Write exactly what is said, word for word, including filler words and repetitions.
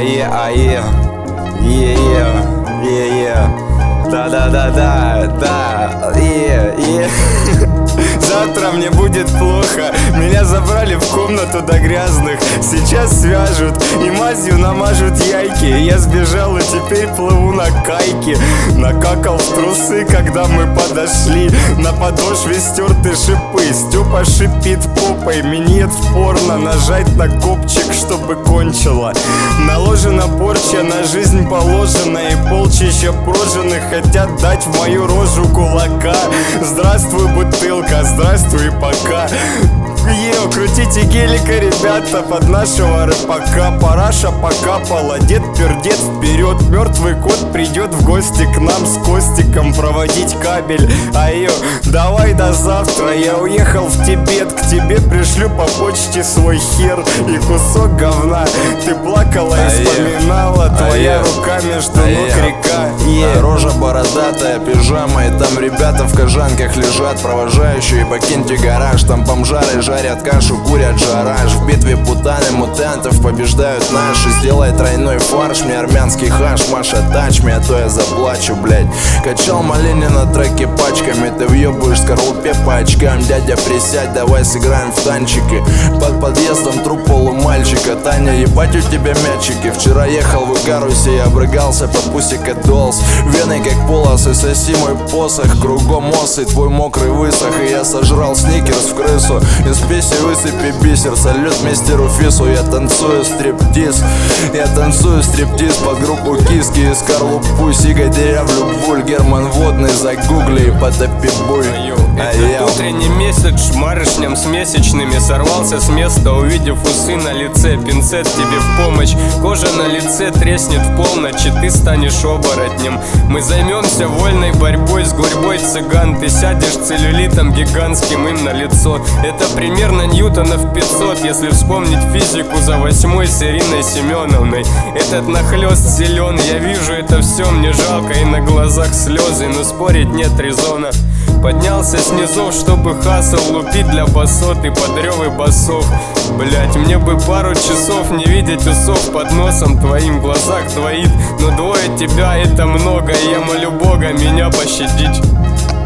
ае, ае, е-е, е-е, да-да-да-да, да, е-е. Завтра мне будет плохо. Меня забрали в комнату до грязных. Сейчас свяжут и мазью намажут яйки. Я сбежал и теперь плыву на кайке. Накакал в трусы, когда мы подошли. На подошве стерты шипы. Степа шипит попой. Минет в порно. Нажать на копчик, чтобы кончила. Наложена порча, на жизнь положена. И полчища прожженных хотят дать в мою рожу кулака. Здравствуй, бутылка, здравствуй, пока. Еу, крутите гелика, ребята, под нашего рэпака. Параша покапала, дед пердет вперед. Мертвый кот придет в гости к нам с Костиком проводить кабель. Айо, давай до завтра, я уехал в Тибет. К тебе пришлю по почте свой хер и кусок говна. Ты плакала и вспоминала, твоя рука между ног река. Yeah. Рожа бородатая, пижама, и там ребята в кожанках лежат. Провожающие, покиньте гараж, там бомжары жарят кашу, курят жараж. В битве путаны мутантов побеждают наши. Сделай тройной фарш, мне армянский хаш. Маша, тач me, а то я заплачу, блять. Качал малини на треке пачками. Ты въебываешь скорлупе по очкам. Дядя, присядь, давай сыграем в танчики. Под подъездом труп полумальчика. Таня, ебать у тебя мячики. Вчера ехал в Икарусе и обрыгался под пусика долз. Вены как полосы, соси мой посох. Кругом осы, твой мокрый высох. И я сожрал сникерс в крысу. Из песи высыпи бисер. Салют мистеру Фису. Я танцую стриптиз. Я танцую стриптиз под группу киски. Из скорлупу сигай деревлю буль. Герман Водный, загугли и потопи буй. Этот утренний месяц шмарышням с месячными сорвался с места, увидев усы на лице. Пинцет тебе в помощь. Кожа на лице треснет в полночь, и ты станешь оборотнем. Мы займемся вольной борьбой с гурьбой цыган. Ты сядешь целлюлитом гигантским им на лицо. Это примерно ньютонов пятьсот, если вспомнить физику за восьмой с Ириной Семеновной. Этот нахлёст силен, я вижу это все, мне жалко и на глазах слезы, но спорить нет резона. Поднялся снизу, чтобы хасл лупить для басот и под рёвы басов. Блять, мне бы пару часов не видеть усов под носом твоим, в глазах двоит. Но двое тебя это много, и я молю Бога меня пощадить.